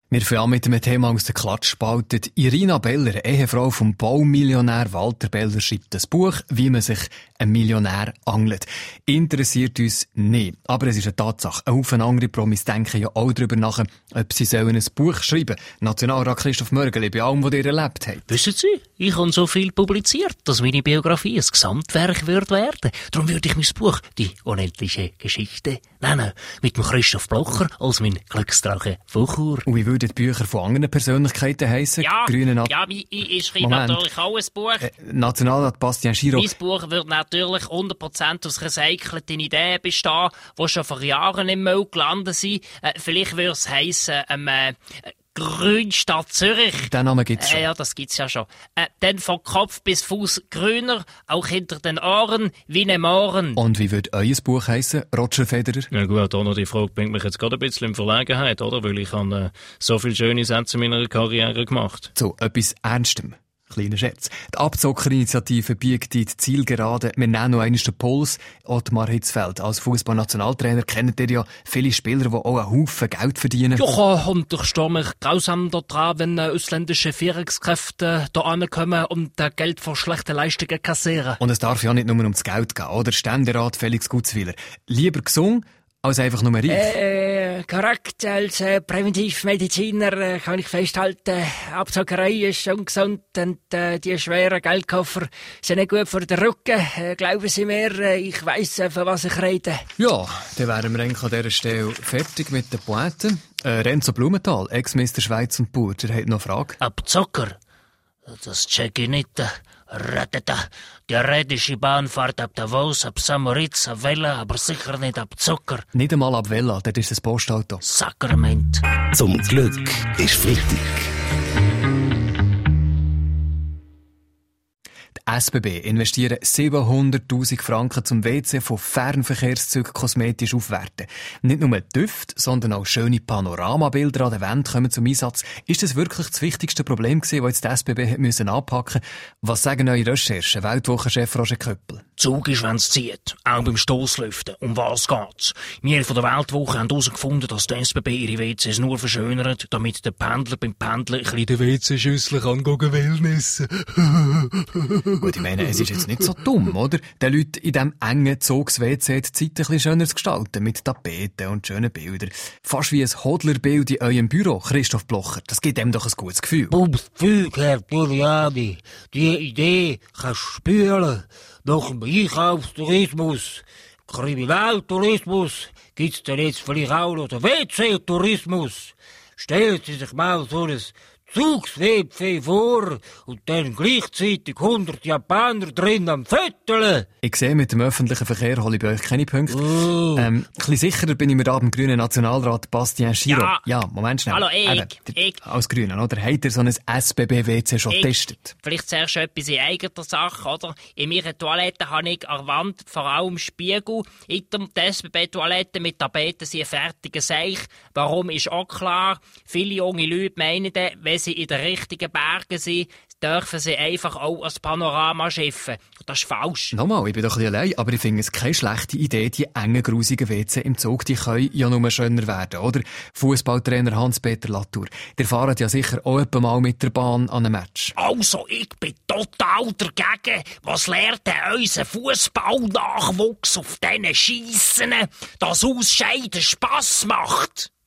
Wir fangen an mit einem Thema aus der Klatschspalte. Irina Beller, Ehefrau vom Baumillionär Walter Beller, schreibt das Buch, wie man sich einen Millionär angelt. Interessiert uns nicht. Aber es ist eine Tatsache. Ein Haufen andere Promis denken ja auch darüber nach, ob sie ein Buch schreiben sollen. Nationalrat Christoph Mörgeli, bei allem, was ihr erlebt habt. Wissen Sie, ich habe so viel publiziert, dass meine Biografie ein Gesamtwerk wird werden. Darum würde ich mein Buch «Die unendliche Geschichte» nennen. Mit dem Christoph Blocher als mein Glücksdrache Fuchur. Und wie würden die Bücher von anderen Persönlichkeiten heissen? Ja, ich schreibe natürlich auch ein Buch. Nationalrat Bastien Giraud. Mein Buch wird natürlich 100% aus recycelten Ideen bestehen, die schon vor Jahren im Müll gelandet sind. Vielleicht würde es heissen, Grün statt Zürich. Den Namen gibt's schon. Ja, das gibt's ja schon. Dann von Kopf bis Fuß grüner, auch hinter den Ohren wie ne Mohren. Und wie würde euer Buch heissen, Roger Federer? Ja gut, auch noch die Frage bringt mich jetzt gerade ein bisschen in Verlegenheit, oder? Weil ich habe so viele schöne Sätze in meiner Karriere gemacht. So, etwas Ernstem. Kleiner Scherz. Die Abzockerinitiative biegt die Zielgerade. Wir nennen noch einmal den Puls. Ottmar Hitzfeld, als Fußballnationaltrainer kennt ihr ja viele Spieler, die auch einen Haufen Geld verdienen. Ja, und ich stehe mich grausam daran, wenn ausländische Führungskräfte da ankommen und Geld für schlechte Leistungen kassieren. Und es darf ja nicht nur ums Geld gehen, oder? Ständerat Felix Gutzwiller. Lieber gesund als einfach nur reich. Korrekt. Als Präventivmediziner kann ich festhalten, Abzockerei ist ungesund und die schweren Geldkoffer sind nicht gut für den Rücken. Glauben Sie mir, ich weiss, von was ich rede. Ja, dann wären wir eigentlich an dieser Stelle fertig mit den Poeten. Renzo Blumenthal, Ex-Mister Schweiz und Bauer, der hat noch eine Frage. Abzocker? Das check ich nicht. Die rätische Bahn fährt ab Davos, ab St. Moritz, ab Vella, aber sicher nicht ab Zucker. Nicht einmal ab Vella, dort ist das Postauto. Sakrament. Zum Glück ist Freitag. Die SBB investieren 700'000 Franken zum WC von Fernverkehrszügen kosmetisch aufwerten. Nicht nur Düfte, sondern auch schöne Panoramabilder an der Wand kommen zum Einsatz. Ist das wirklich das wichtigste Problem gewesen, das jetzt die SBB müssen anpacken? Was sagen eure Recherchen, Weltwochenchef Roger Köppel? Zug ist, wenn es zieht. Auch beim Stosslüften. Um was geht's? Wir von der Weltwoche haben herausgefunden, dass die SBB ihre WCs nur verschönert, damit der Pendler beim Pendeln ein bisschen den WC-Schüssel wellnessen. Gut, ich meine, es ist jetzt nicht so dumm, oder? Den Leuten in diesem engen Zugs-WC die Zeit ein bisschen schöner zu gestalten, mit Tapeten und schönen Bildern. Fast wie ein Hodlerbild in eurem Büro, Christoph Blocher. Das gibt dem doch ein gutes Gefühl. Bums Zeug, Herr Giuliani. Die Idee kannst du spüren. Nach dem Einkaufstourismus, Kriminaltourismus, gibt's denn jetzt vielleicht auch noch den WC-Tourismus. Stellen Sie sich mal so ein Zugswebfee vor und dann gleichzeitig 100 Japaner drin am Fötteln. Ich sehe, mit dem öffentlichen Verkehr hole ich bei euch keine Punkte. Ein bisschen sicherer bin ich mir da beim grünen Nationalrat Bastien Giraud. Ja, Moment schnell. Hallo, ich. Als Grünen, oder? Habt ihr so ein SBB-WC schon getestet? Vielleicht zuerst etwas in eigener Sache, oder? In meiner Toilette habe ich an der Wand vor allem Spiegel. In der SBB-Toilette mit Tapeten sind fertige Seich. Warum ist auch klar. Viele junge Leute meinen, wenn sie in den richtigen Bergen sind, dürfen sie einfach auch als Panorama schiffen. Das ist falsch. Nochmal, ich bin doch ein bisschen allein, aber ich finde es keine schlechte Idee, die engen, grusigen WC im Zug, die können ja nur schöner werden, oder? Fußballtrainer Hans-Peter Latour, der fahrt ja sicher auch etwa mal mit der Bahn an einem Match. Also, ich bin total dagegen. Was lernt denn unser Fußballnachwuchs auf diesen Schiessen, dass Ausscheiden Spass macht?